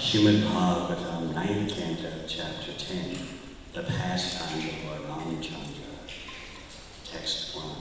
Srimad Bhagavatam, 9th Canto, Chapter 10, The Pastimes of Lord Ramachandra. Text 1.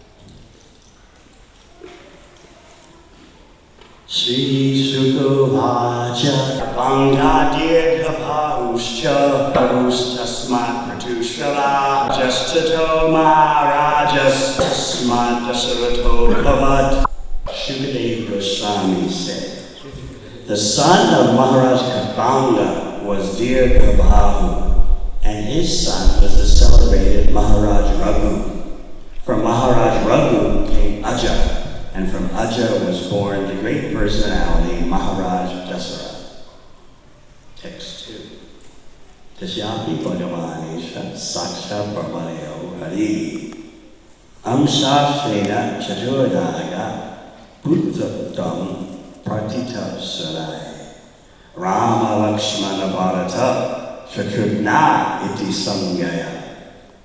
Shri Sukovacha Bangadirghabhauscha Parustasmat Pratushala Jastato Maharajas Tasmat Dasarato Bhavat. Shukadeva Goswami said, the son of Maharaj Kabanga was Dirghabhahu, and his son was the celebrated Maharaj Raghu. From Maharaj Raghu came Aja, and from Aja was born the great personality Maharaj Dasara. Text 2. Tasyapi Bhagavanesha Saksha Prabhayo Hari Amsa Shrena Chaturdaga Buddha Partita Sarai Rama Lakshmana Bharata Shatrugna Iti Samgaya.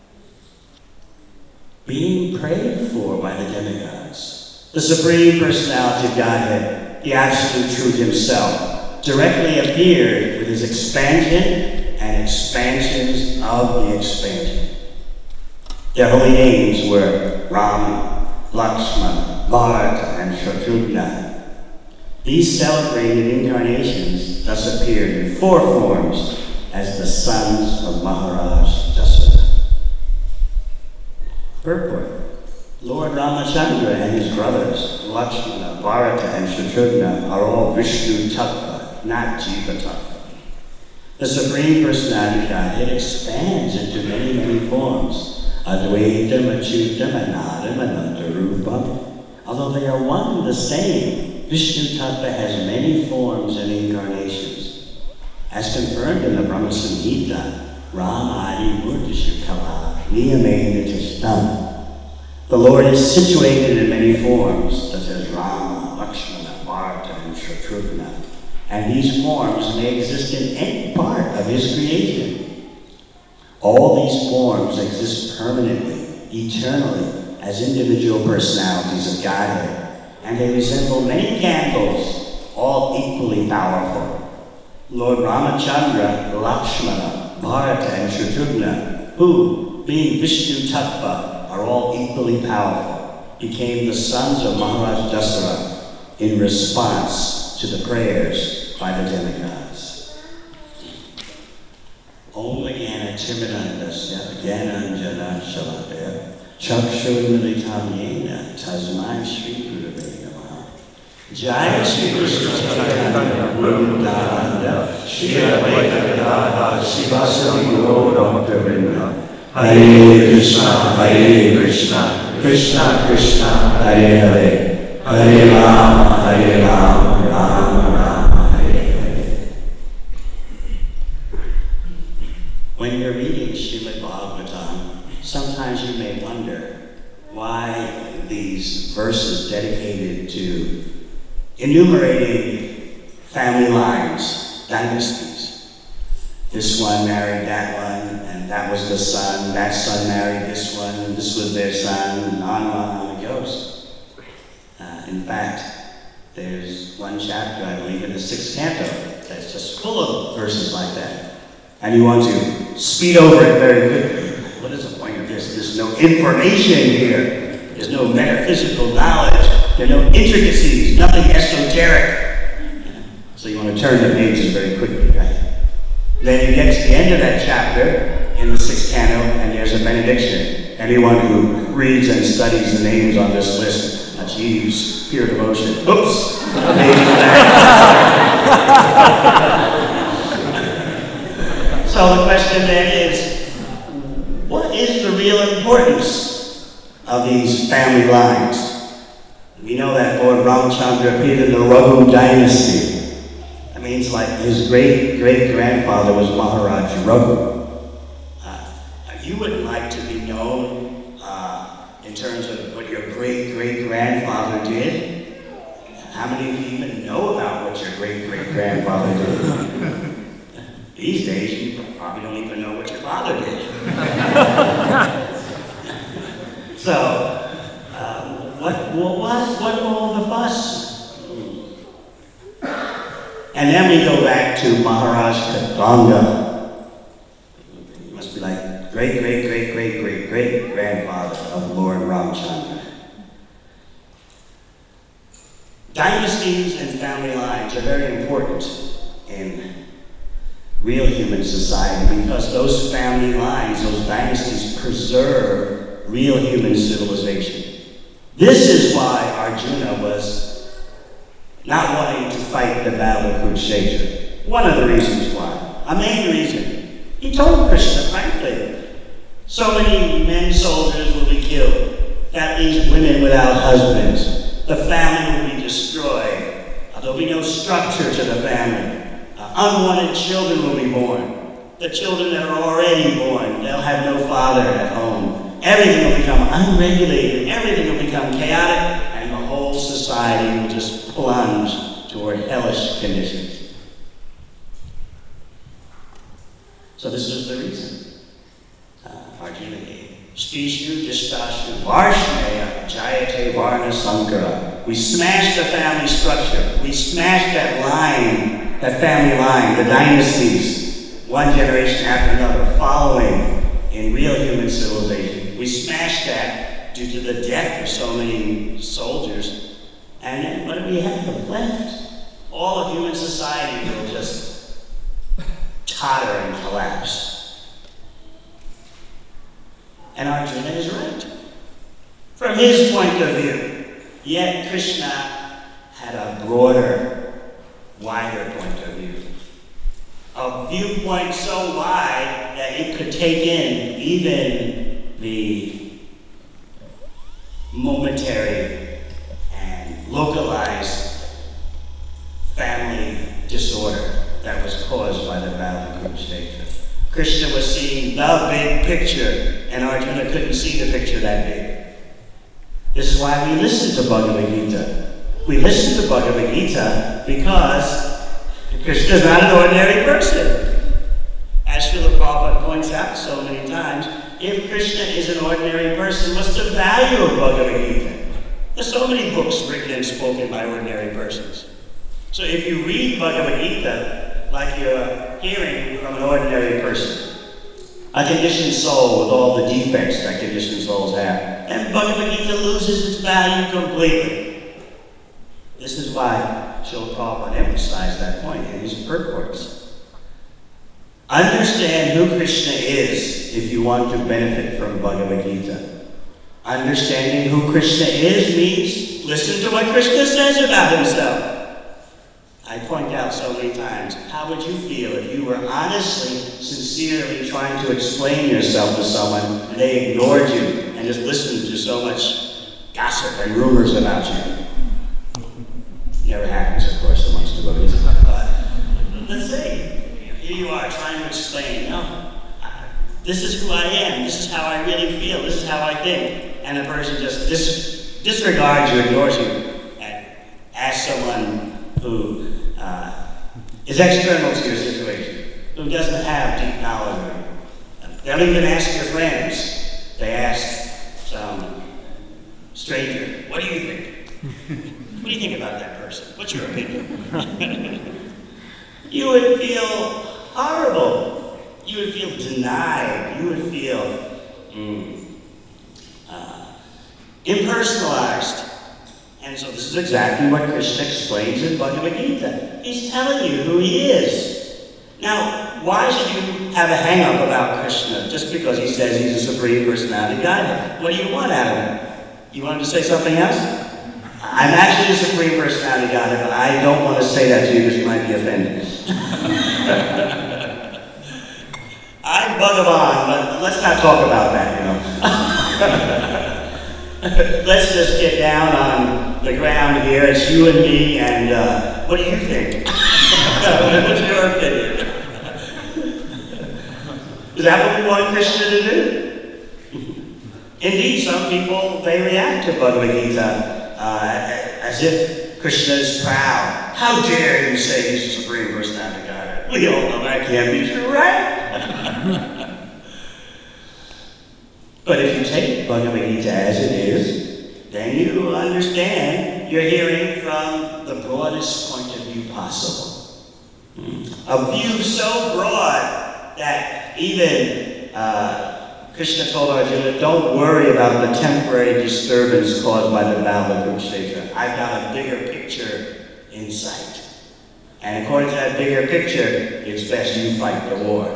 Being prayed for by the demigods, the Supreme Personality of Godhead, the Absolute Truth Himself, directly appeared with His expansion and expansions of the expansion. Their holy names were Rama, Lakshmana, Bharata, and Shatrugna. These celebrated incarnations thus appeared in 4 forms as the sons of Maharaj Dasara. Purport. Lord Ramachandra and his brothers, Lakshmana, Bharata, and Shatrugna, are all Vishnu Tattva, not Jiva Tattva. The Supreme Personality of Godhead expands into many, many forms. Advaitam, Achyutam, Anadam, Anantarupam. Although they are one and the same, Vishnu Tattva has many forms and incarnations. As confirmed in the Brahma Samhita, Ramadi Murtishu Kala Niyamena Tishtam. The Lord is situated in many forms, such as Rama, Lakshmana, Bharata, and Shatrugna. And these forms may exist in any part of His creation. All these forms exist permanently, eternally, as individual personalities of Godhead. And they resemble many candles, all equally powerful. Lord Ramachandra, Lakshmana, Bharata, and Shatrugna, who, being Vishnu Tattva, are all equally powerful, became the sons of Maharaj Dasara in response to the prayers by the demigods. Om Jnana Timirandasya Jnananjana Shalakaya Chakshurmilitam Yena Tasmai Shri Gurave Namaha. Jai Shri Krishna Chaitanya Guru Nityananda Shri Advaita Gadadhara Sivasati Gaura Bhakta. Hare Krishna, Krishna Krishna, Hare Hare, Hare Rama, Rama Rama, Hare Hare. When you're reading Srimad Bhagavatam, sometimes you may wonder why these verses dedicated to enumerating family lines, dynasties. This one married that one, and that was the son. That son married this one, and this was their son, and on it goes. In fact, there's one chapter, I believe, in the 6th canto that's just full of verses like that. And you want to speed over it very quickly. What is the point of this? There's no information here. There's no metaphysical knowledge. There are no intricacies, nothing esoteric. So you want to turn the pages very quickly, right? Then you get to the end of that chapter in the 6th canto, and there's a benediction. Anyone who reads and studies the names on this list achieves pure devotion. Oops! So the question then is, what is the real importance of these family lines? We know that Lord Ramachandra appeared in the Raghu dynasty. That means like his great-great-grandfather was Maharaj Raghu. You wouldn't like to be known in terms of what your great-great-grandfather did. How many of you even know about what your great-great-grandfather did? These days, you probably don't even know what your father did. So, what all the fuss? And then we go back to Maharaj Kadamba. He must be like great-great-great-great-great-great-grandfather of Lord Ramchandra. Dynasties and family lines are very important in real human society because those family lines, those dynasties, preserve real human civilization. This is why Arjuna was not wanting to fight the battle of Kurukshetra. One of the reasons why. A main reason. He told Krishna, frankly, so many men soldiers will be killed. That leaves women without husbands. The family will be destroyed. There'll be no structure to the family. Unwanted children will be born. The children that are already born, they'll have no father at home. Everything will become unregulated. Everything will become chaotic, and the whole society will just plunge toward hellish conditions. So this is the reason Arjuna gave. Stishu, Distashu, Varshneya, Jayate, Varna, Sankara. We smashed the family structure. We smashed that line, that family line, the dynasties, one generation after another, following in real human civilization. We smashed that due to the death of so many soldiers. And then what do we have left? All of human society will just totter and collapse. And Arjuna is right. From his point of view. Yet Krishna had a broader, wider point of view. A viewpoint so wide that it could take in even the momentary and localized family disorder that was caused by the battle of Kurukshetra. Krishna was seeing the big picture, and Arjuna couldn't see the picture that big. This is why we listen to Bhagavad Gita. We listen to Bhagavad Gita because Krishna is not an ordinary person. As Srila Prabhupada points out so many times, if Krishna is an ordinary person, what's the value of Bhagavad Gita? There's so many books written and spoken by ordinary persons. So if you read Bhagavad Gita like you're hearing from an ordinary person, a conditioned soul with all the defects that conditioned souls have, and Bhagavad Gita loses its value completely. This is why Srila Prabhupada emphasized that point in his purports. Understand who Krishna is if you want to benefit from Bhagavad Gita. Understanding who Krishna is means listen to what Krishna says about himself. I point out so many times, how would you feel if you were honestly, sincerely trying to explain yourself to someone and they ignored you and just listened to so much gossip and rumors about you? Never happens, of course, amongst devotees. But let's say, here you are trying to explain, no, this is who I am, this is how I really feel, this is how I think. And the person just disregards you, ignores you, and asks someone who is external to your situation, who doesn't have deep knowledge of you. They don't even ask your friends. They ask some stranger, what do you think? What do you think about that person? What's your opinion? You would feel horrible. You would feel denied. You would feel impersonalized. And so this is exactly what Krishna explains in Bhagavad Gita. He's telling you who he is. Now, why should you have a hang-up about Krishna just because he says he's a Supreme Personality Godhead? What do you want out of him? You want him to say something else? I'm actually a Supreme Personality Godhead, but I don't want to say that to you because you might be offended. I'm Bhagavan, but let's not talk about that, you know. Let's just get down on the ground here. It's you and me, and what do you think? What's your opinion? Is that what we want Krishna to do? Indeed, some people, they react to Bhagavad Gita as if Krishna is proud. How dare you say he's the Supreme Personality God? We all know that can't be true, right? But if you take Bhagavad Gita as it is, then you understand you're hearing from the broadest point of view possible. A view so broad that even Krishna told Arjuna, don't worry about the temporary disturbance caused by the battle of Kurukshetra. I've got a bigger picture in sight. And according to that bigger picture, it's best you fight the war.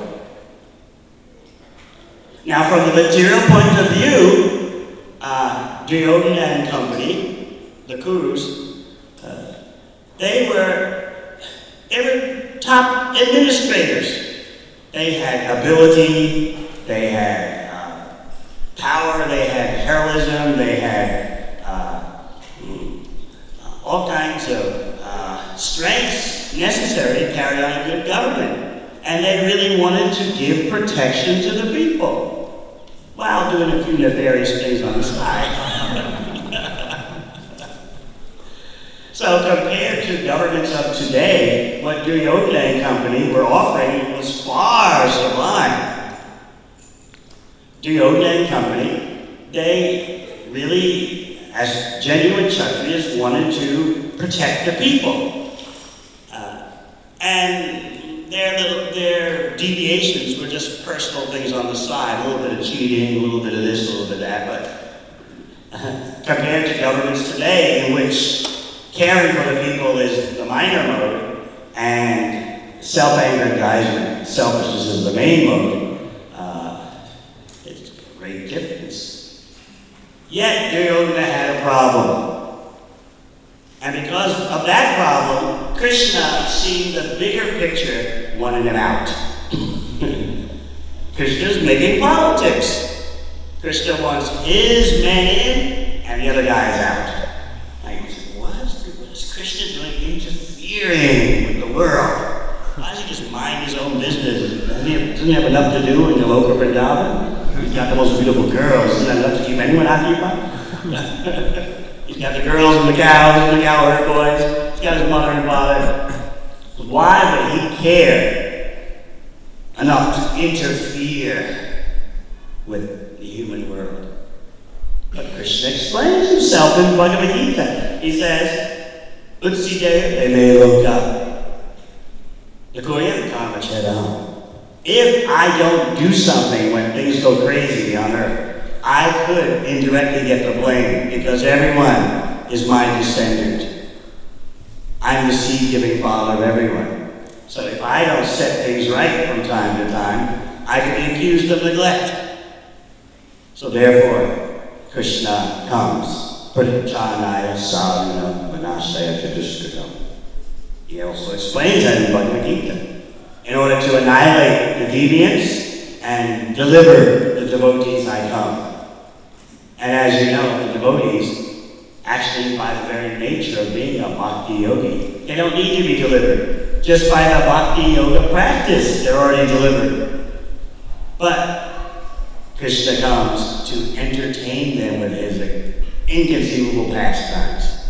Now, from the material point of view, Duryodhana and company, the Kurus, they were top administrators. They had ability, they had power, they had heroism, they had all kinds of strengths necessary to carry on a good government. And they really wanted to give protection to the people while doing a few nefarious things on the side. So compared to governments of today, what Duryodhana and company were offering was far sublime. Duryodhana and company, they really, as genuine Kshatriyas, wanted to protect the people. And their deviations were just personal things on the side, a little bit of cheating, a little bit of this, a little bit of that, but compared to governments today in which caring for the people is the minor mode, and self-aggrandizement, selfishness is the main mode. It's a great difference. Yet, Duryodhana had a problem. And because of that problem, Krishna, seeing the bigger picture, wanted him out. Krishna's making politics. Krishna wants his men in, and the other guys out. Krishna doing interfering with the world? Why doesn't he just mind his own business? Doesn't he have enough to do in the Loka Vrindavan? He's got the most beautiful girls. Isn't that enough to keep anyone occupied? He's got the girls and the cows and the cowherd boys. He's got his mother and father. Why would he care enough to interfere with the human world? But Krishna explains himself in Bhagavad Gita. He says, if I don't do something when things go crazy on earth, I could indirectly get the blame because everyone is my descendant. I'm the seed-giving father of everyone. So if I don't set things right from time to time, I could be accused of neglect. So therefore, Krishna comes. Prityanaya saruna manasaya chatushkritam. He also explains that in Bhagavad Gita. In order to annihilate the deviants and deliver the devotees, I come. And as you know, the devotees, actually by the very nature of being a bhakti yogi, they don't need to be delivered. Just by the bhakti yoga practice, they're already delivered. But Krishna comes to entertain them with his inconceivable pastimes.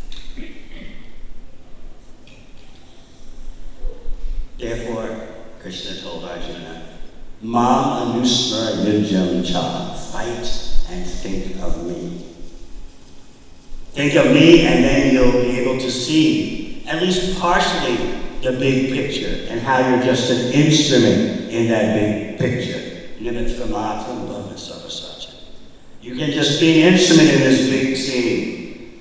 Therefore, Krishna told Arjuna, Mam anusmara yujam cha, fight and think of me. Think of me and then you'll be able to see, at least partially, the big picture and how you're just an instrument in that big picture. Nimitramatam bhava sarvasacha. You can just be an instrument in this big scene.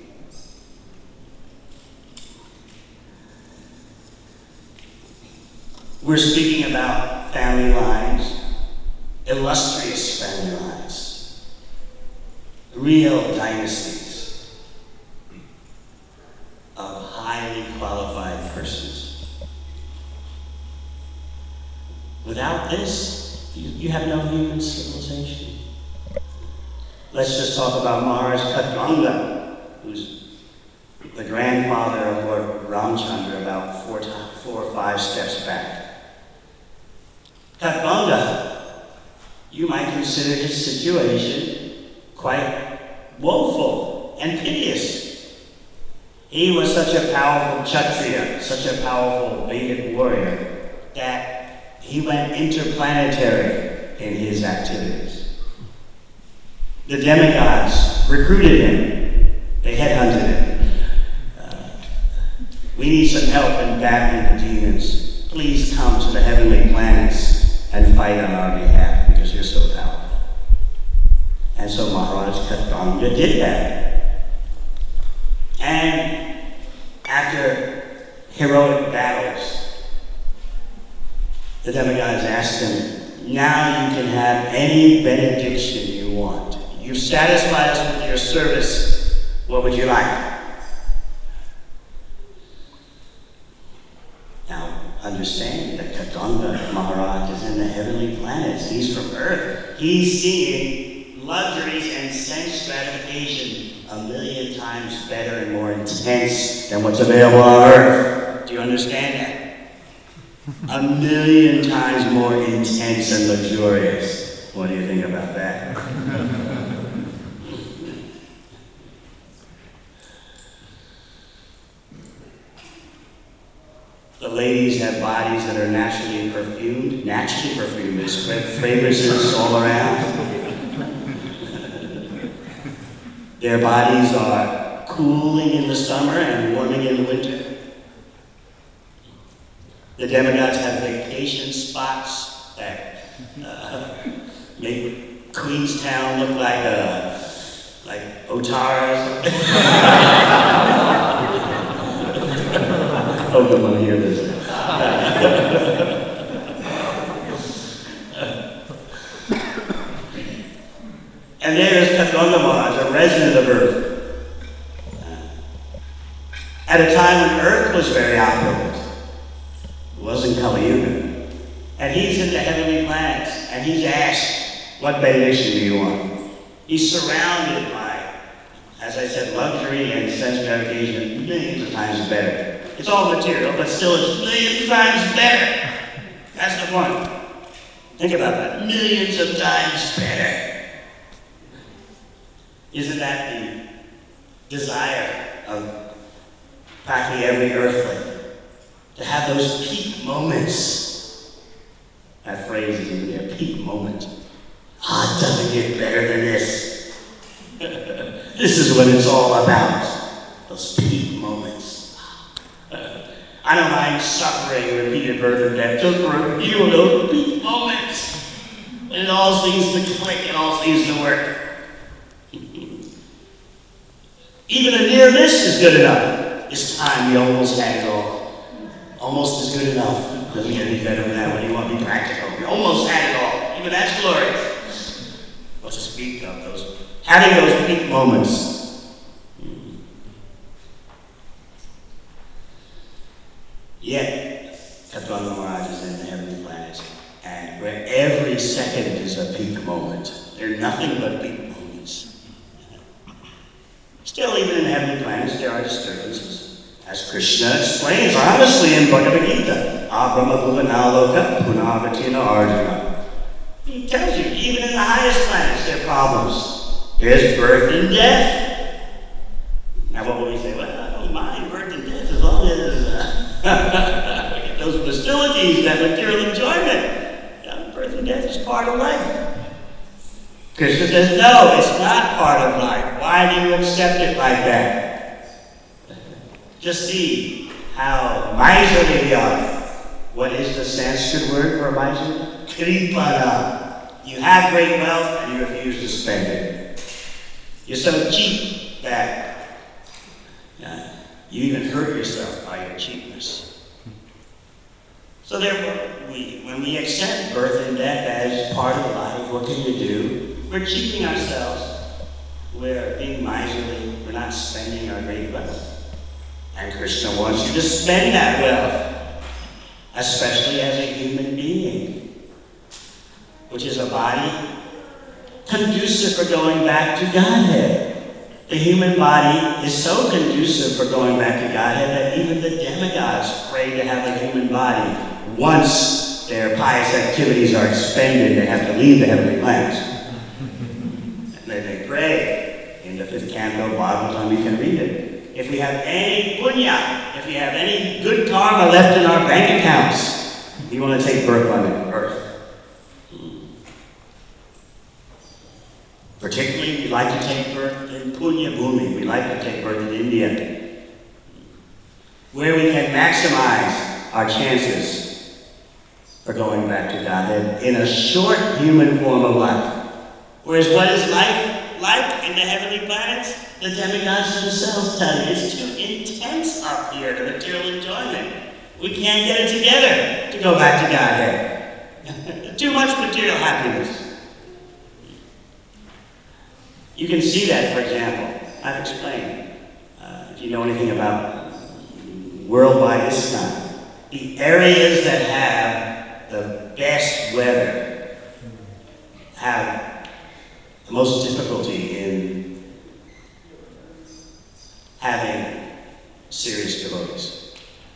We're speaking about family lines, illustrious family lines, real dynasties of highly qualified persons. Without this, you have no human civilization. Let's just talk about Maharaj Khatwanga, who's the grandfather of Lord Ramchandra about four or five steps back. Khatwanga, you might consider his situation quite woeful and piteous. He was such a powerful Kshatriya, such a powerful Vedic warrior, that he went interplanetary in his activities. The demigods recruited him. They headhunted him. We need some help in battling the demons. please come to the heavenly planets and fight on our behalf because you're so powerful. And so Maharaj Katanga did that. And after heroic battles, the demigods asked him, now you can have any benediction you want. You've satisfied us with your service. What would you like? Now, understand that Katanga Maharaj is in the heavenly planets. He's from Earth. He's seeing luxuries and sense gratification 1,000,000 times better and more intense than what's available on Earth. Do you understand that? 1,000,000 times more intense and luxurious. What do you think about that? The ladies have bodies that are naturally perfumed. Naturally perfumed. They spread fragrances all around. Their bodies are cooling in the summer and warming in the winter. The demigods have vacation spots that make Queenstown look like Otara. I hope you want to hear this. And there is Katanga Maharaj, a resident of Earth. At a time when Earth was very opulent. It wasn't Kali Yuga. And he's in the heavenly planets, and he's asked, what benediction do you want? He's surrounded by, as I said, luxury and sense gratification 1,000,000 of times better. It's all material, but still it's 1,000,000 times better. That's the point. Think about that. 1,000,000s of times better. Isn't that the desire of practically every earthling? To have those peak moments. That phrase is even there, peak moment. It doesn't get better than this. This is what it's all about. Those peak moments. I don't mind suffering, repeated birth and death, just for a few of those peak moments. And it all seems to click, it all seems to work. Even a near miss is good enough. This time we almost had it all. Almost is good enough. Doesn't get any better than that when you want to be practical. We almost had it all. Even that's glorious. Well, to speak of having those peak moments. Yet, Katanga Maharaj is in the heavenly planets, and where every second is a peak moment. They're nothing but peak moments. Still, even in the heavenly planets, there are disturbances. As Krishna explains honestly in Bhagavad Gita, Abrahma Bhuvanaloka Punavatina Arjuna. He tells you, even in the highest planets, there are problems. There's birth and death. Now, what will we say? Well, I don't mind birth and death as long as those facilities, that material enjoyment. Birth and death is part of life. Krishna says, no, it's not part of life. Why do you accept it like that? Just see how miserly we are. What is the Sanskrit word for miserly? Kripana. You have great wealth and you refuse to spend it. You're so cheap that you even hurt yourself by your cheapness. So therefore, when we accept birth and death as part of life, what can you do? We're cheating ourselves. We're being miserly. We're not spending our great wealth. And Krishna wants you to spend that wealth, especially as a human being, which is a body conducive for going back to Godhead. The human body is so conducive for going back to Godhead that even the demigods pray to have a human body. Once their pious activities are expended, they have to leave the heavenly planets. They pray in the 5th canto of Bhagavatam, you can read it. If we have any punya, if we have any good karma left in our bank accounts, we want to take birth on earth. Particularly, we like to take birth in Punya Bhumi. We like to take birth in India, where we can maximize our chances for going back to Godhead in a short human form of life. Whereas what is life like in the heavenly planets? The demigods themselves tell you it's too intense up here to material enjoyment. We can't get it together to go back to Godhead. Too much material happiness. You can see that, for example, I've explained, if you know anything about worldwide ISKCON, the areas that have the best weather have the most difficulty in having serious devotees.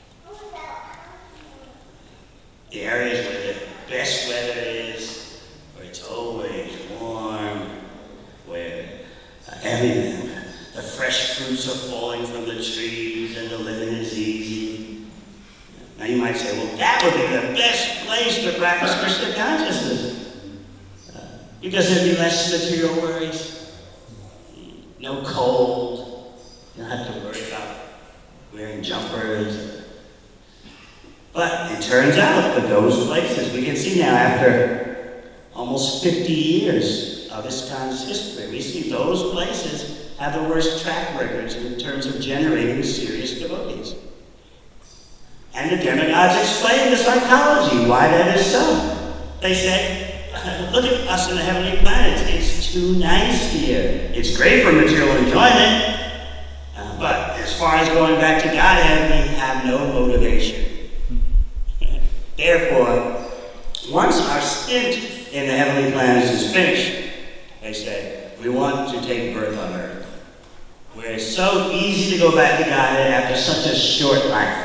The areas where the best weather is, where it's always warm, where everything, the fresh fruits are falling from the trees and the living is easy. Now you might say, well, that would be the best place to practice Krishna consciousness. Because there'd be less material worries, no cold, you don't have to worry about wearing jumpers. But it turns out that those places, we can see now after almost 50 years of ISKCON's history, we see those places have the worst track records in terms of generating serious devotees. And the demigods explain the psychology, why that is so. They say, look at us in the heavenly planets, it's too nice here. It's great for material enjoyment, but as far as going back to Godhead, we have no motivation. Therefore, once our stint in the heavenly planets is finished, they say, we want to take birth on earth, where it's so easy to go back to Godhead after such a short life.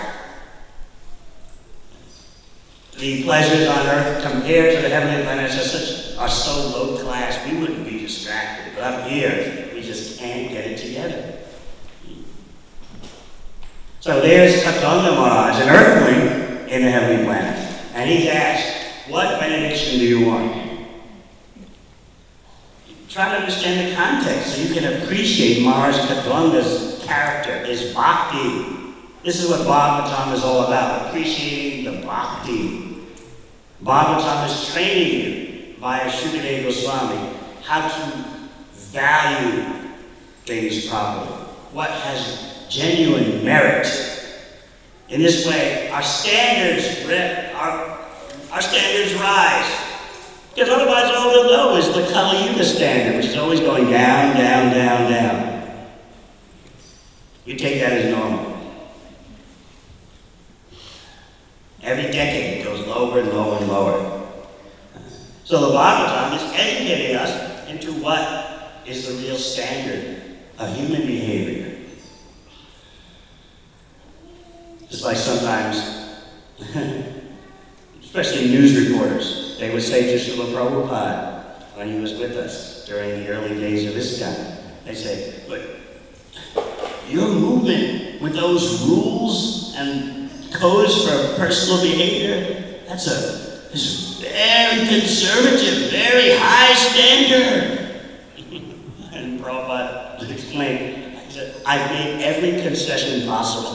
The pleasures on earth compared to the heavenly planets are so low class, we wouldn't be distracted. But up here, we just can't get it together. So there's Katanga Maharaj, an earthling in the heavenly planet. And he's asked, what benediction do you want? Try to understand the context so you can appreciate Maharaj Katanga's character, his bhakti. This is what Bhagavatam is all about, appreciating the bhakti. Bhagavatam is training you via Shukadeva Goswami how to value things properly, what has genuine merit. In this way, our standards rise. Because otherwise all we'll know is the Kali Yuga standard, which is always going down, down, down, down. You take that as normal. Every decade it goes lower and lower and lower. So the Bhagavatam is educating us into what is the real standard of human behavior. Just like sometimes, especially news reporters, they would say to Srila Prabhupada when he was with us during the early days of ISKCON, they say, look, your movement with those rules and codes for personal behavior, it's very conservative, very high standard. And Prabhupada explained, he said, I've made every concession possible.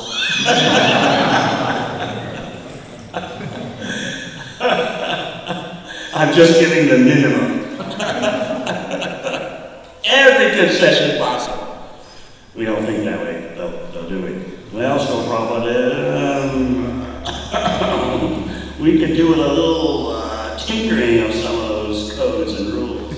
I'm just giving the minimum. Every concession possible. We don't think that way, they'll do it. Well, so Prabhupada, we could do a little tinkering of some of those codes and rules.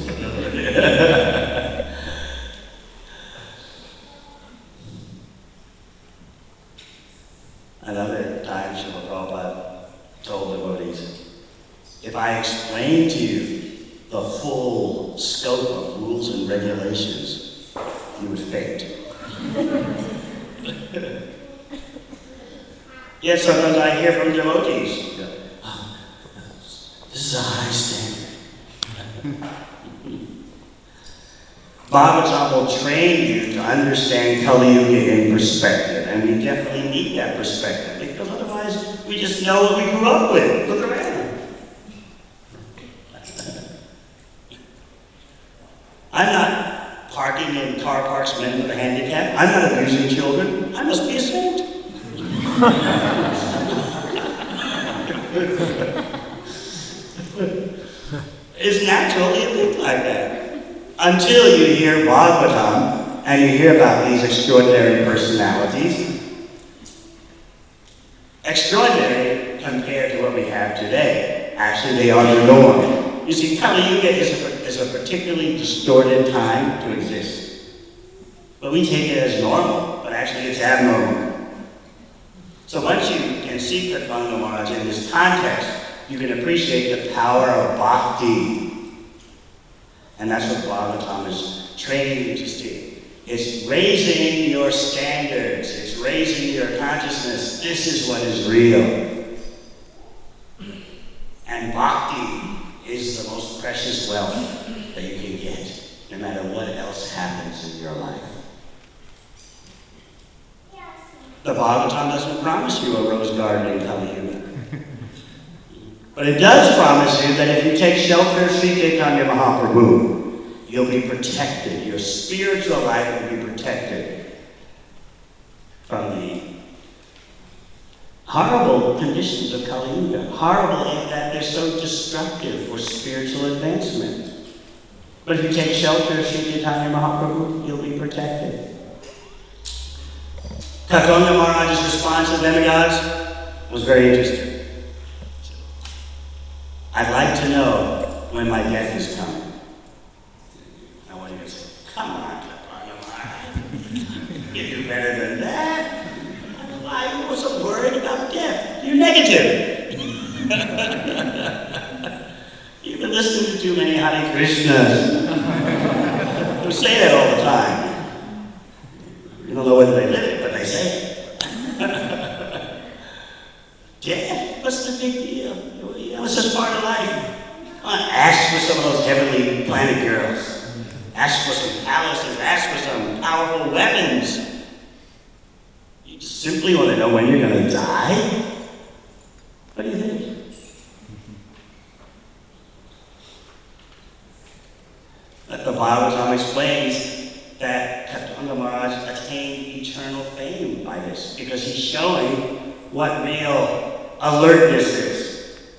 Another time, Srila Prabhupada told devotees, if I explain to you the full scope of rules and regulations, you would faint. Yet sometimes I hear from devotees, this is a high standard. Bhagavatam will train you to understand Kali Yuga in perspective, and we definitely need that perspective, because otherwise we just know what we grew up with. Look around. I'm not parking in car parks meant for the handicapped. I'm not abusing children. I must be a saint. It's natural you think like that. Until you hear Bhagavatam and you hear about these extraordinary personalities. Extraordinary compared to what we have today. Actually, they are the norm. You see, Kali Yuga is a particularly distorted time to exist. But we take it as normal, but actually it's abnormal. So once you can see Katvanga Maharaj in this context, you can appreciate the power of bhakti. And that's what Bhagavatam is training you to see. It's raising your standards. It's raising your consciousness. This is what is real. And bhakti is the most precious wealth that you can get, no matter what else happens in your life. The Bhagavatam doesn't promise you a rose garden in Kali Yuga. But it does promise you that if you take shelter of Sri Chaitanya Mahaprabhu, you'll be protected. Your spiritual life will be protected from the horrible conditions of Kali Yuga. Horrible in that they're so destructive for spiritual advancement. But if you take shelter of Sri Chaitanya Mahaprabhu, you'll be protected. Katvanga Maharaj's response to demigods was very interesting. I'd like to know when my death is coming. I want you to say, come on, Katvanga Maharaj. You do better than that. Why was so worried about death? You're negative. You've been listening to too many Hare Krishnas who say that all the time. You don't know whether they live it, but they say it. Death? What's the big deal? It's just part of life. Ask for some of those heavenly planet girls. Ask for some palaces. Ask for some powerful weapons. You just simply want to know when you're going to die? What do you think? But the Bhagavatam explains that Katvanga Maharaj attained eternal fame by this, because he's showing what real alertness is.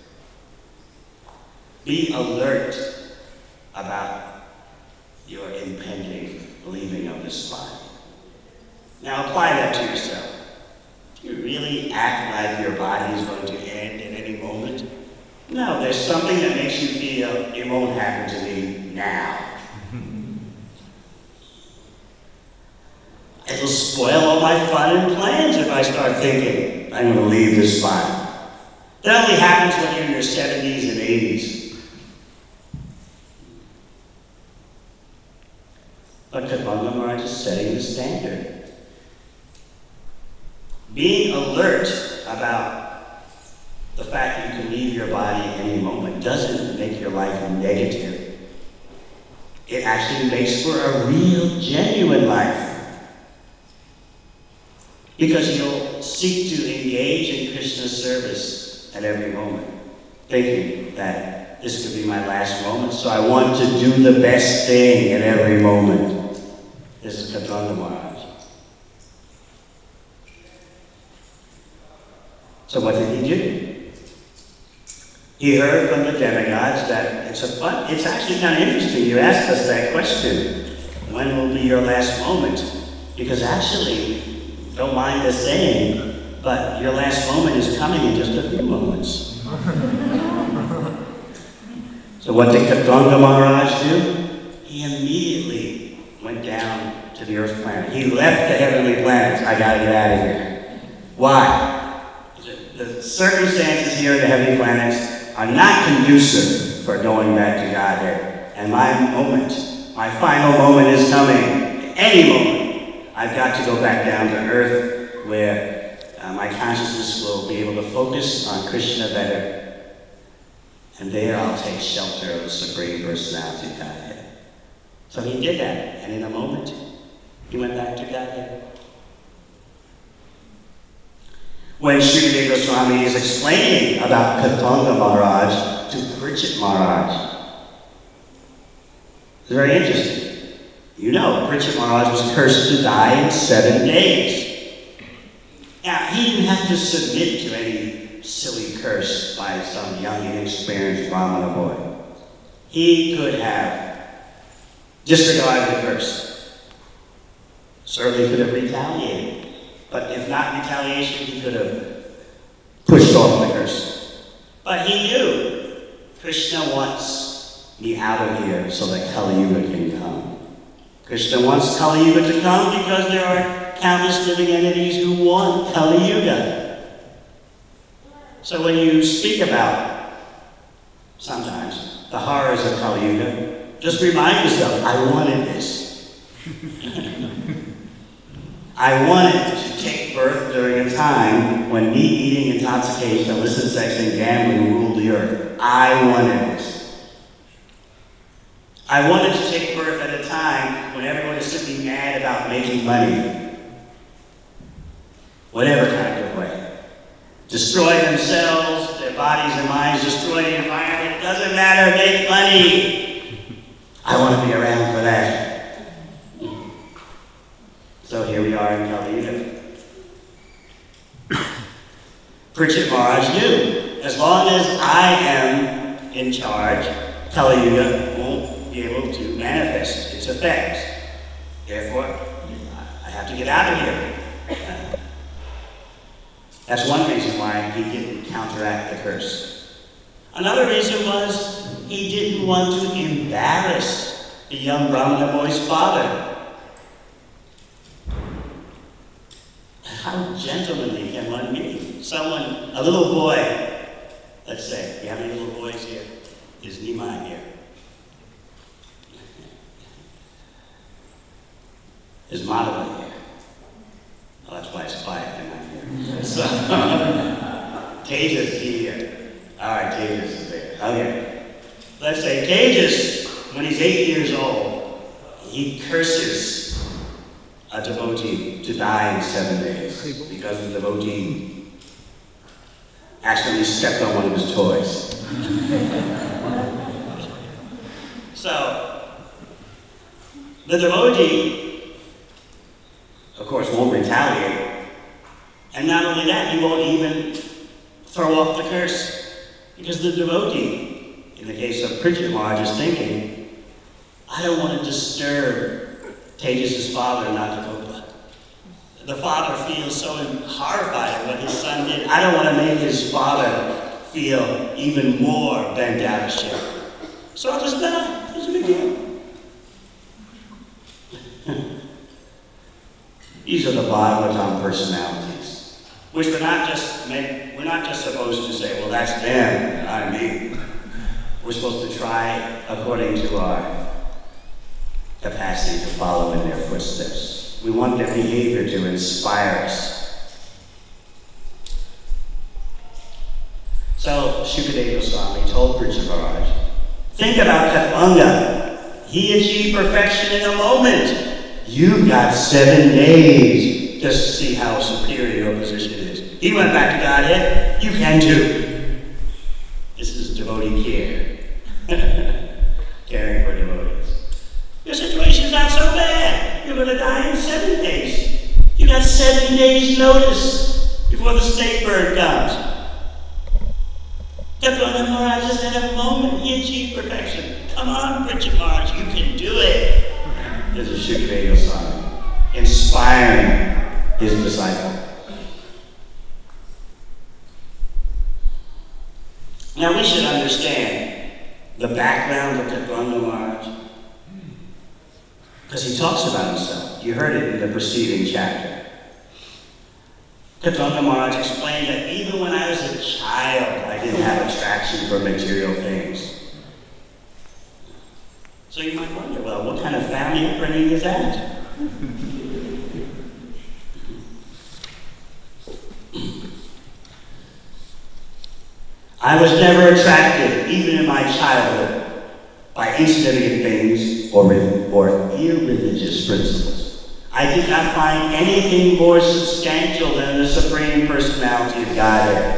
Be alert about your impending leaving of this body. Now apply that to yourself. Do you really act like your body is going to end at any moment? No, there's something that makes you feel it won't happen to me now. It'll spoil all my fun and plans if I start thinking I'm going to leave this body. That only happens when you're in your 70s and 80s. But Katvanga Maharaj is setting the standard. Being alert about the fact that you can leave your body any moment doesn't make your life negative. It actually makes for a real, genuine life. Because you'll seek to engage in Krishna's service at every moment, thinking that this could be my last moment, so I want to do the best thing at every moment. This is Katvanga Maharaj. So what did he do? He heard from the demigods that it's actually kind of interesting you asked us that question. When will be your last moment? Because actually, don't mind us saying, but your last moment is coming in just a few moments. So what did Katvanga Maharaj do? He immediately went down to the Earth planet. He left the heavenly planets. I gotta get out of here. Why? The circumstances here in the heavenly planets are not conducive for going back to Godhead. And my final moment is coming. Any moment. I've got to go back down to earth where my consciousness will be able to focus on Krishna better. And there I'll take shelter of the Supreme Personality of Godhead. So he did that, and in a moment, he went back to Godhead. When Shukadeva Goswami is explaining about Katvanga Maharaj to Parikshit Maharaj, it's very interesting. You know, Parikshit Maharaj was cursed to die in 7 days. Now, he didn't have to submit to any silly curse by some young, inexperienced Brahmana boy. He could have disregarded the curse. Certainly could have retaliated. But if not retaliation, he could have pushed off the curse. But he knew Krishna wants me out of here so that Kali Yuga can come. Krishna wants Kali Yuga to come because there are countless living entities who want Kali Yuga. So when you speak about, sometimes, the horrors of Kali Yuga, just remind yourself, I wanted this. I wanted to take birth during a time when meat eating, intoxication, illicit sex, and gambling ruled the earth. I wanted this. I wanted to take birth at a time when everyone is simply mad about making money. Whatever kind of way. Destroy themselves, their bodies and minds, destroy the environment. It doesn't matter, make money. I want to be around for that. So here we are in Kali Yuga. Parikshit Maharaj knew, as long as I am in charge, Kali Yuga won't be able to manifest its effects. Therefore, I have to get out of here. That's one reason why he didn't counteract the curse. Another reason was he didn't want to embarrass the young Brahmana boy's father. How gentlemanly can one be? Someone, a little boy, let's say, you have any little boys here? Is Nimai here? Is Madhava here? Oh, that's why it's quiet, they're not here. So, Tejas is here. All right, Tejas is there. Okay. Let's say Tejas, when he's 8 years old, he curses a devotee to die in 7 days because the devotee accidentally stepped on one of his toys. So, the devotee, of course, won't retaliate. And not only that, he won't even throw off the curse. Because the devotee, in the case of Parikshit Maharaj, is thinking, I don't want to disturb Tejas' father, Nagagopa. The father feels so horrified at what his son did. I don't want to make his father feel even more bent out of shape. So I'll just die. It's a big deal. These are the Bhagavatam personalities, which we're not just supposed to say, well, that's them, not me. We're supposed to try according to our capacity to follow in their footsteps. We want their behavior to inspire us. So Shukadeva Goswami told Parikshit Maharaj, think about Katvanga. He achieved perfection in a moment. You've got 7 days just to see how superior your position is. He went back to Godhead. You can too. This is devotee care. Caring for devotees. Your situation's not so bad. You're going to die in 7 days. You got 7 days notice before the snake bird comes. Katvanga Maharaj just had a moment. He achieved perfection. Come on, Parikshit Maharaj, you can do it. This is Shukadeva Goswami, inspiring his disciple. Now we should understand the background of Katvanga Maharaj, because he talks about himself. You heard it in the preceding chapter. Katvanga Maharaj explained that even when I was a child, I didn't have attraction for material things. So you might wonder, well, what kind of family upbringing is that? I was never attracted, even in my childhood, by insignificant things or irreligious principles. I did not find anything more substantial than the Supreme Personality of Godhead.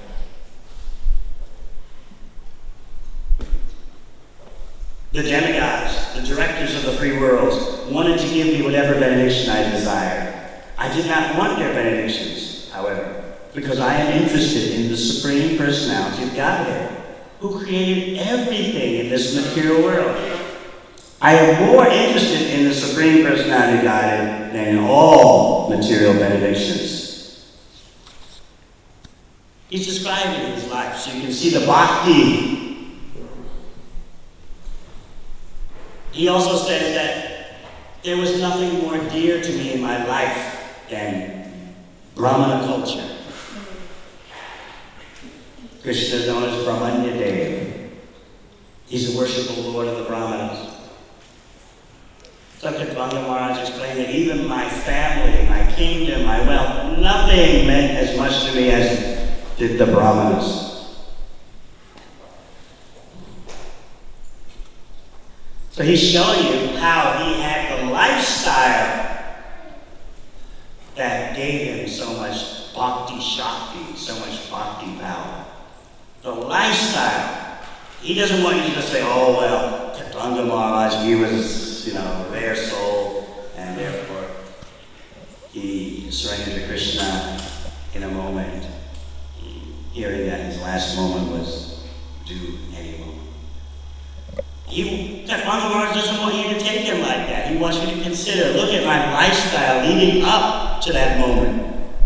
The demigods, the directors of the three worlds, wanted to give me whatever benediction I desired. I did not want their benedictions, however, because I am interested in the Supreme Personality of Godhead. who created everything in this material world. I am more interested in the Supreme Personality of Godhead than in all material benedictions. He's describing his life, so you can see the bhakti. He also says that there was nothing more dear to me in my life than Brahmana culture. Krishna is known as Brahmanya Dev. He's the worshipful Lord of the Brahmanas. So Katvanga Maharaj explained that even my family, my kingdom, my wealth, nothing meant as much to me as did the Brahmanas. So he's showing you how he had the lifestyle that gave him so much bhakti shakti, so much bhakti power. The lifestyle. He doesn't want you to just say, oh, well, Katvanga Maharaj, he was, their soul, and therefore he surrendered to Krishna in a moment, hearing that his last moment was due any moment. Katvanga Maharaj doesn't want you to take him like that. He wants you to consider, look at my lifestyle leading up to that moment.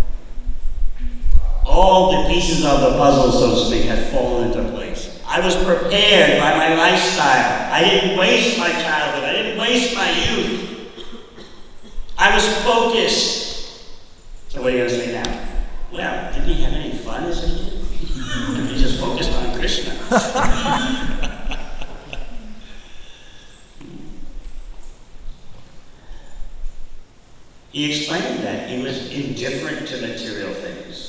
All the pieces of the puzzle, so to speak, had fallen into place. I was prepared by my lifestyle. I didn't waste my childhood. I didn't waste my youth. I was focused. So what are you going to say now? Well, didn't he have any fun as a kid? He just focused on Krishna. He explained that he was indifferent to material things.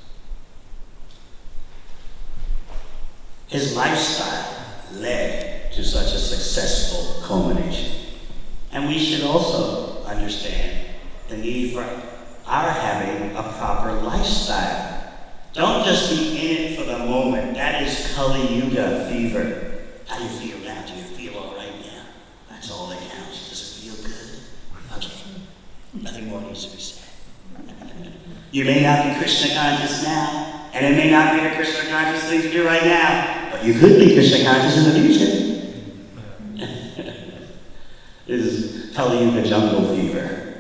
His lifestyle led to such a successful culmination. And we should also understand the need for our having a proper lifestyle. Don't just be in it for the moment. That is Kali Yuga fever. How do you feel now? Do you feel all right now? That's all that counts. Does it feel good? Okay. Nothing more needs to be said. You may not be Krishna conscious now, and it may not be the Krishna conscious thing to do right now, but you could be Krishna conscious in the future. This is Kali Yuga jungle fever,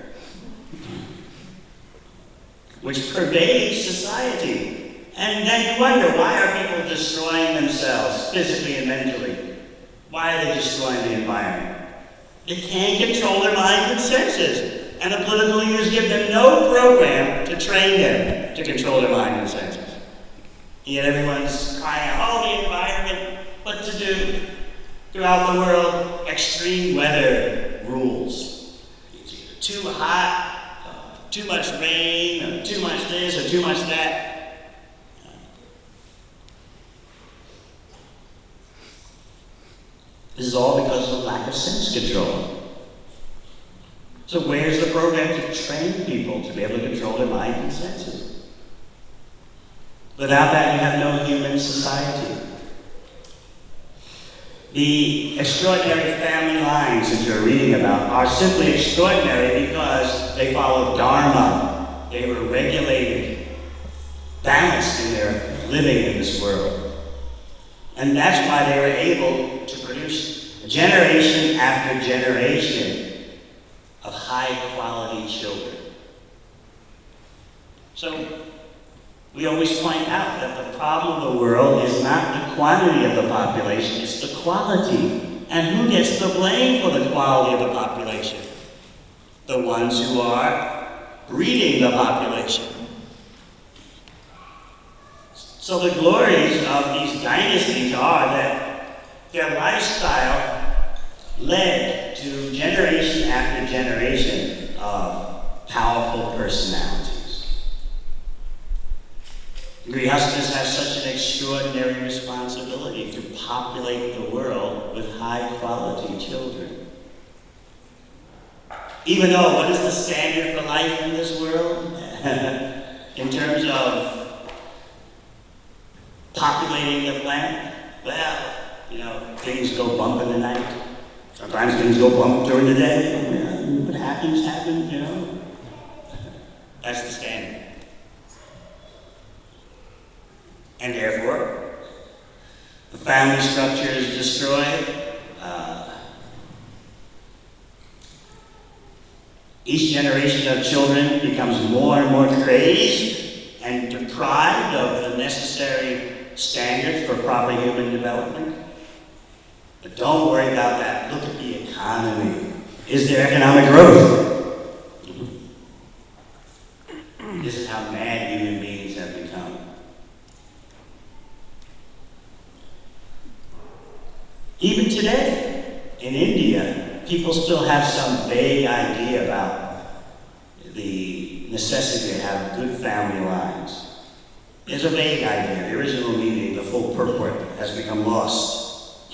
which pervades society. And then you wonder, why are people destroying themselves physically and mentally? Why are they destroying the environment? They can't control their minds and senses. And the political leaders give them no program to train them to control their mind and senses. Yet everyone's crying out, oh, the environment, what to do? Throughout the world, extreme weather rules. It's either too hot, too much rain, or too much this, or too much that. This is all because of lack of sense control. So where's the program to train people to be able to control their mind and senses? Without that, you have no human society. The extraordinary family lines that you're reading about are simply extraordinary because they followed Dharma. They were regulated, balanced in their living in this world. And that's why they were able to produce generation after generation of high-quality children. So, we always point out that the problem of the world is not the quantity of the population, it's the quality. And who gets the blame for the quality of the population? The ones who are breeding the population. So the glories of these dynasties are that their lifestyle led to generation after generation of powerful personalities. Grihastas have such an extraordinary responsibility to populate the world with high-quality children. Even though, what is the standard for life in this world? In terms of populating the planet? Well, things go bump in the night. Sometimes things go bump during the day. What happens, That's the standard. And therefore, The family structure is destroyed. Each generation of children becomes more and more crazed and deprived of the necessary standards for proper human development. But don't worry about that. Look at the economy. Is there economic growth? This is how mad human beings have become. Even today, in India, people still have some vague idea about the necessity to have good family lines. There's a vague idea. The original meaning, the full purport, has become lost.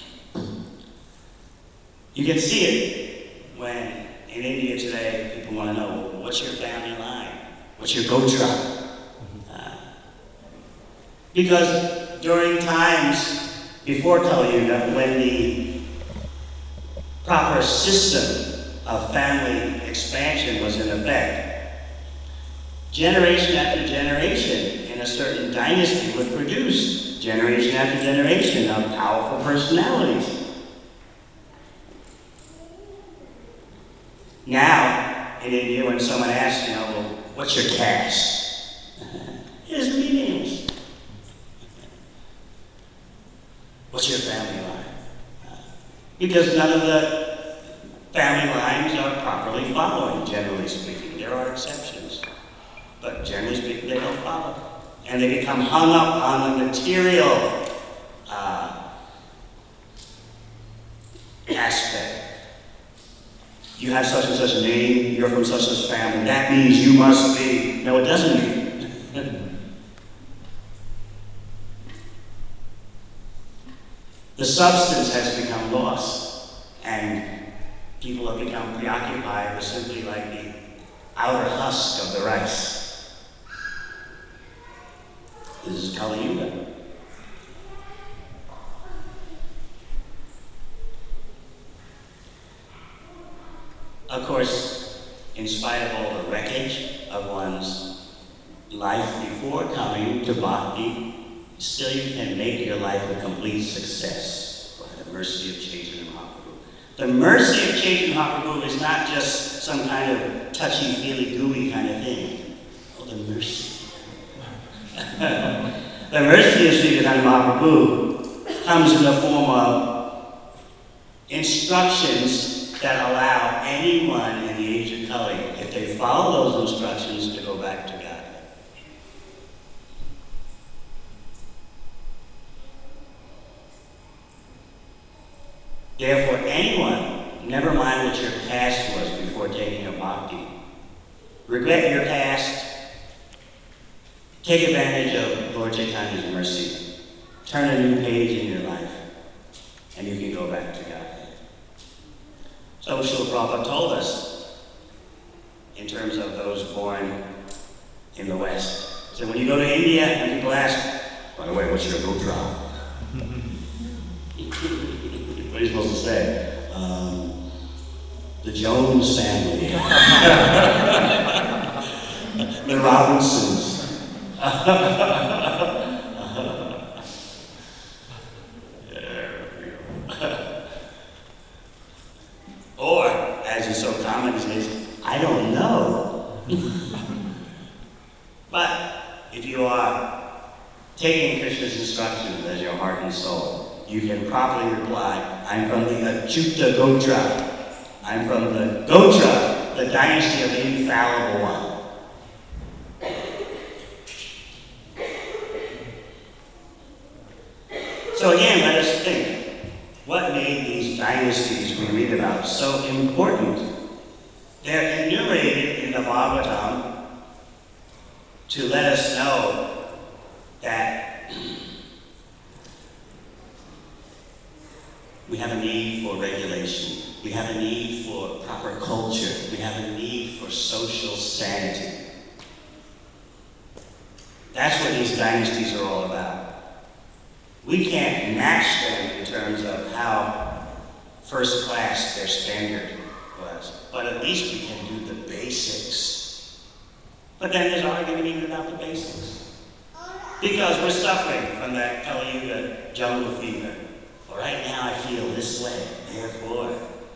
You can see it when, in India today, people want to know, what's your family line? What's your gotra? Because during times before Kali Yuga, when the proper system of family expansion was in effect, generation after generation in a certain dynasty would produce generation after generation of powerful personalities. Now, in India, when someone asks, well, what's your caste? It is meaningless. What's your family line? Because none of the family lines are properly followed, generally speaking. There are exceptions, but generally speaking, they don't follow. And they become hung up on the material aspect. You have such and such a name, you're from such and such family, that means you must be. No, it doesn't mean. The substance has become lost, and people have become preoccupied with simply like the outer husk of the rice. This is Kali Yuga. Of course, in spite of all the wreckage of one's life before coming to Bhakti, still you can make your life a complete success by the mercy of Chaitanya Mahaprabhu. The mercy of Chaitanya Mahaprabhu is not just some kind of touchy-feely, gooey kind of thing. Oh, the mercy. The mercy of Sri Chaitanya Mahaprabhu comes in the form of instructions that allow anyone in the age of Kali, if they follow those instructions, to go back to God. Therefore, anyone, never mind what your past was before taking a bhakti, regret your past, take advantage of Lord Chaitanya's mercy, turn a new page in your life, and you can go back to God. So Srila Prabhupada told us, in terms of those born in the West. So when you go to India and people ask, by the way, what's your gotra? What are you supposed to say? The Jones family. The Robinsons. Or, as is so common these days, I don't know. But if you are taking Krishna's instructions as your heart and soul, you can properly reply, I'm from the Achyuta Gotra. I'm from the Gotra, the dynasty of the infallible one. So again, let us think. What made these dynasties we read about so important? They're enumerated in the Bhagavatam to let us know that we have a need for regulation. We have a need for proper culture. We have a need for social sanity. That's what these dynasties are all about. We can't match them in terms of how first class their standard was, but at least we can do the basics. But then there's argument even about the basics. Because we're suffering from that Kali Yuga jungle fever. Well, right now I feel this way, therefore.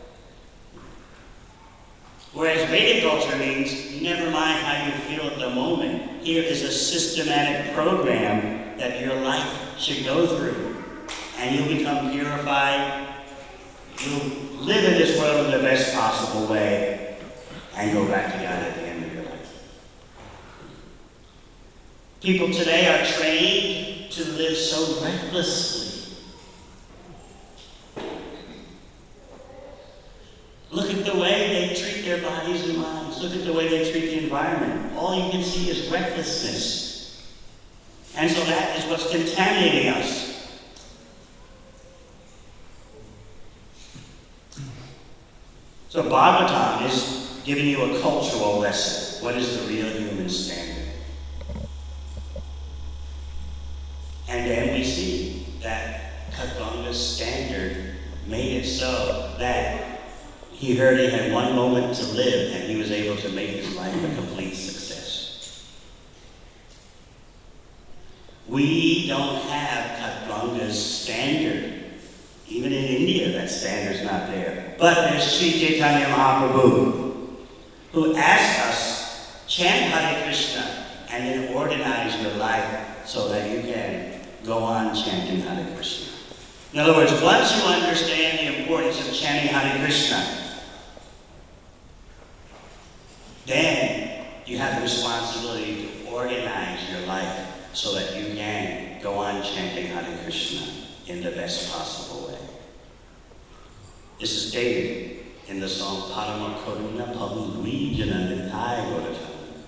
Whereas Vedic culture means, never mind how you feel at the moment. Here is a systematic program that your life should go through. And you'll become purified. You'll live in this world in the best possible way. And go back to God at the end of your life. People today are trained to live so recklessly. Look at the way they treat their bodies and minds. Look at the way they treat the environment. All you can see is recklessness. And so that is what's contaminating us. So Bhagavatam is giving you a cultural lesson. What is the real human standard? And then we see that Khatvanga's standard made it so that he heard he had one moment to live and he was able to make his life a complete success. We don't have Khatvanga's standard. Even in India, that standard's not there. But there's Sri Chaitanya Mahaprabhu, who asked us, chant Hare Krishna and then organize your life so that you can go on chanting Hare Krishna. In other words, once you understand the importance of chanting Hare Krishna, then you have the responsibility to organize your life so that you can go on chanting Hare Krishna in the best possible way. This is stated in the song Parama Karuna Pavudvijana Nitai Gaurachandra.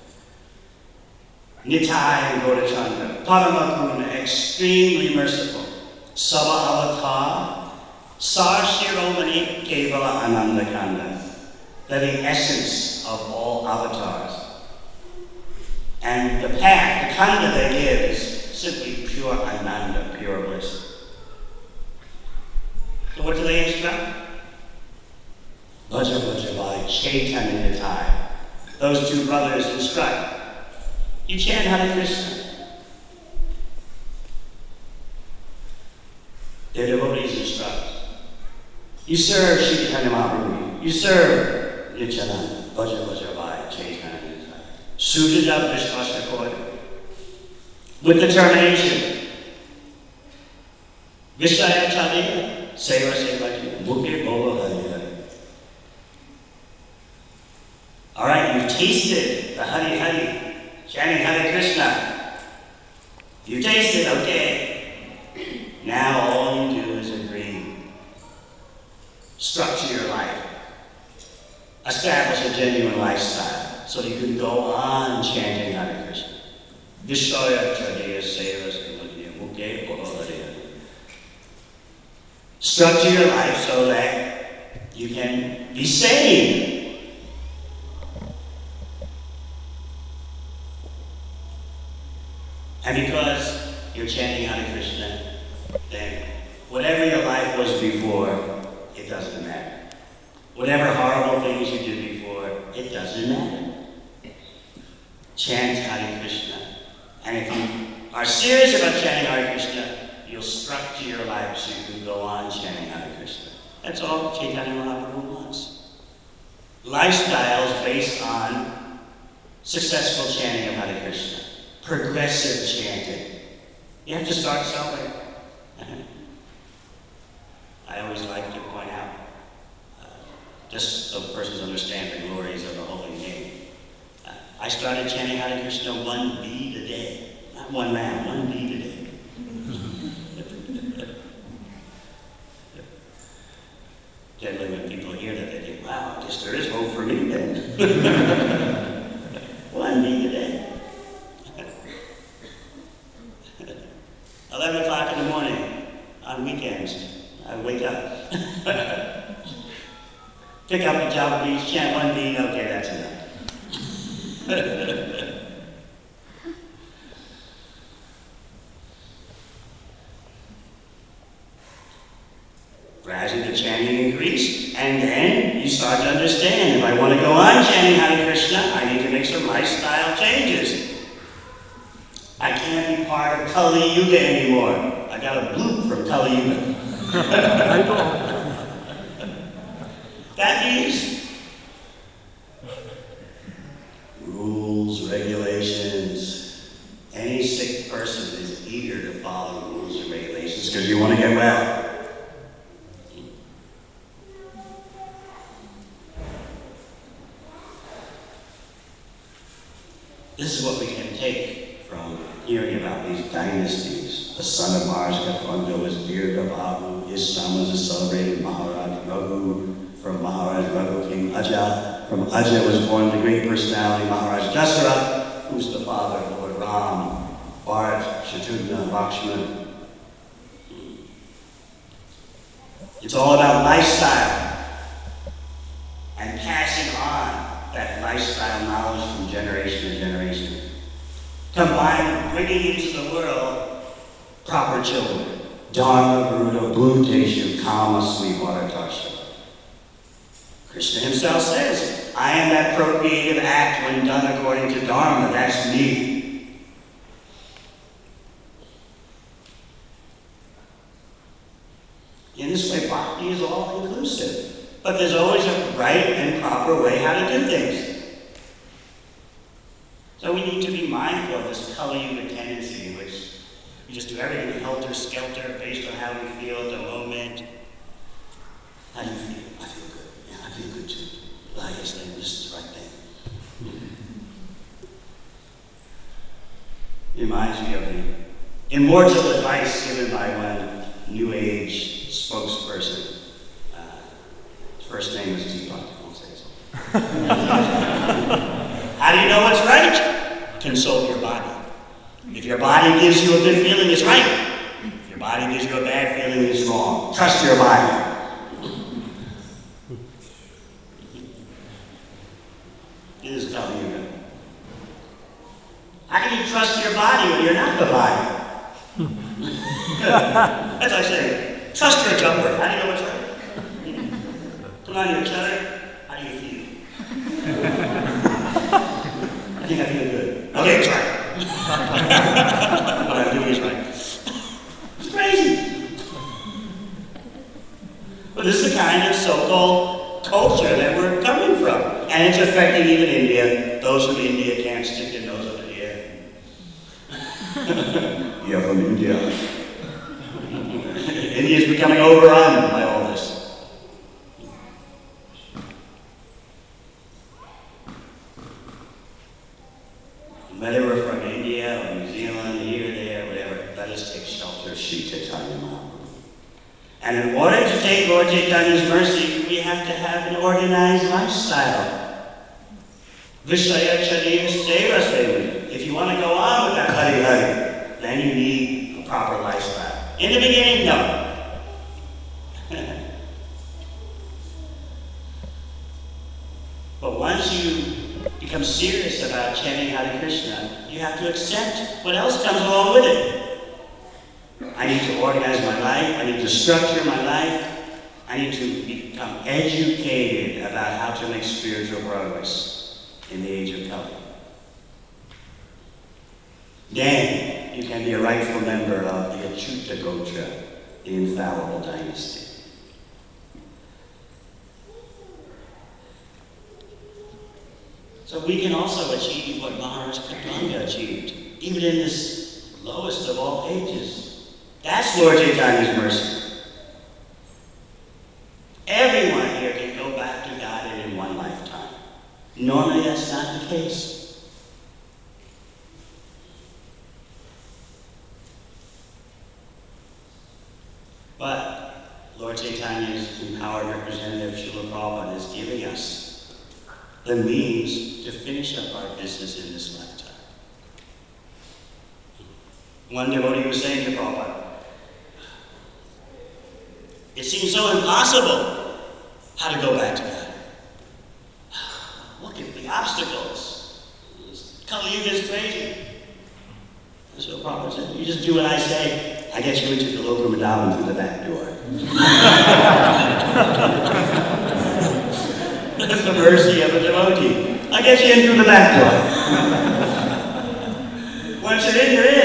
Nitai Gaurachandra, Parama Karuna, extremely merciful. Sava Avatar, Sar Shiromani Kevala Anandakanda. They're the essence of all avatars. And the path, the kanda they give is simply pure ananda, pure bliss. So what do they instruct? Bhaja Bhaja Vai Chaitanya Nitai. Those two brothers instruct. You chant Hare Krishna. Their devotees instruct. You serve Sri Chaitanya Mahaprabhu. You serve Nityananda, Bhaja Bhaja Vai Chaitanya Nitai. Suited up Vishwasya Court with determination. Vishaya Chadiya, Seva Seva Mukhe Bolo Hari Hari. Alright, you've tasted the Hari Hari, chanting Hare Krishna. You tasted, okay. Now all you do is agree. Structure your life. Establish a genuine lifestyle so you can go on chanting Hare Krishna. Vishaya Chadiya Seva Seva Mukhe Bolo Hari Hari. Structure your life so that you can be saved. And because you're chanting Hare Krishna, then whatever your life was before, it doesn't matter. Whatever horrible things you did before, it doesn't matter. Chant Hare Krishna. And if you are serious about chanting Hare Krishna, you'll structure your life so you can go on chanting Hare Krishna. That's all Chaitanya Mahaprabhu wants. Lifestyles based on successful chanting of Hare Krishna. Progressive chanting. You have to start somewhere. I always like to point out, just so persons understand the glories of the holy name. I started chanting Hare Krishna 1 bead a day. Not 1 round, 1 bead a day. Generally when people hear that, they think, wow, I guess there is hope for me then. 1 bead a day. 11 o'clock in the morning, on weekends, I wake up. Pick up the Java beads, chant 1 bead, okay, that's enough. Gradually the chanting increased, and then you start to understand, if I want to go on chanting Hare Krishna, I need to make some lifestyle changes. I can't be part of Kali Yuga anymore. I got a bloop from Kali Yuga. That means rules, regulations. Any sick person is eager to follow rules and regulations because you want to get well. This is what we can take from hearing about these dynasties. The son of Mars, Gopunda, was Virgabahu. His son was a celebrated Maharaj Raghu. From Maharaj Raghu came Aja. From Aja was born the great personality Maharaj Dasarath, who's the father of Lord Ram, Bharat, Shatrughna, Lakshmana. It's all about lifestyle and passing on that lifestyle knowledge from generation to generation, combined with bringing into the world proper children. Dharma, Garuda, Bhuteshu, Kama, Sweetwater, Tarsha. Krishna himself says, I am that procreative act when done according to Dharma. That's me. In this way, bhakti is all inclusive. But there's always a right and proper way how to do things. So we need to be mindful of this Kali Yuga tendency in which we just do everything helter-skelter based on how we feel at the moment. How do you feel? I feel good. Yeah, I feel good too. Well, I guess then this is the right thing. It reminds me of the immortal advice given by one New Age spokesperson. First name is Deepak, I won't say so. How do you know what's right? Consult your body. If your body gives you a good feeling, it's right. If your body gives you a bad feeling, it's wrong. Trust your body. This is Kali Yuga. How can you trust your body when you're not the body? That's like saying, trust your jumper. How do you know what's right? Put on your cheddar. How do you feel? I think I feel good. Okay, it's right. What I'm doing is right. It's crazy. But this is the kind of so-called culture that we're coming from. And it's affecting even India. Those from India can't stick their nose over here. You're from India. India's becoming overrun by all this. Whether we're from India or New Zealand, here, there, whatever, let us take shelter, Sri Chaitanya Mahaprabhu. And in order to take Lord Chaitanya's mercy, we have to have an organized lifestyle. Vishaya Chadiya Seva Seva. If you want to go on with that Hari Hari, then you need a proper lifestyle. In the beginning, no. But once you become serious about chanting Hare Krishna, you have to accept what else comes along with it. I need to organize my life. I need to structure my life. I need to become educated about how to make spiritual progress in the age of Kali. Then you can be a rightful member of the Achyuta Gotra, the infallible dynasty. So we can also achieve what Maharaj Katanga achieved, even in this lowest of all ages. That's Lord Chaitanya's mercy. Everyone here can go back to Godhead in one lifetime. Normally that's not the case. But Lord Chaitanya's empowered representative, Srila Prabhupada, is giving us the means to finish up our business in this lifetime. One devotee was saying to Prabhupada, it seems so impossible how to go back to God. Look at the obstacles. Kali Yuga is crazy. And so Prabhupada said, you just do what I say, I get you into the Loka Madhavan through the back door. That's the mercy of a devotee. I get you in through the back door. Once you're in, you're in.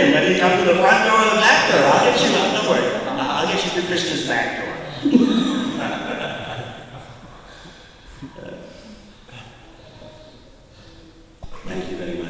Thank you very much.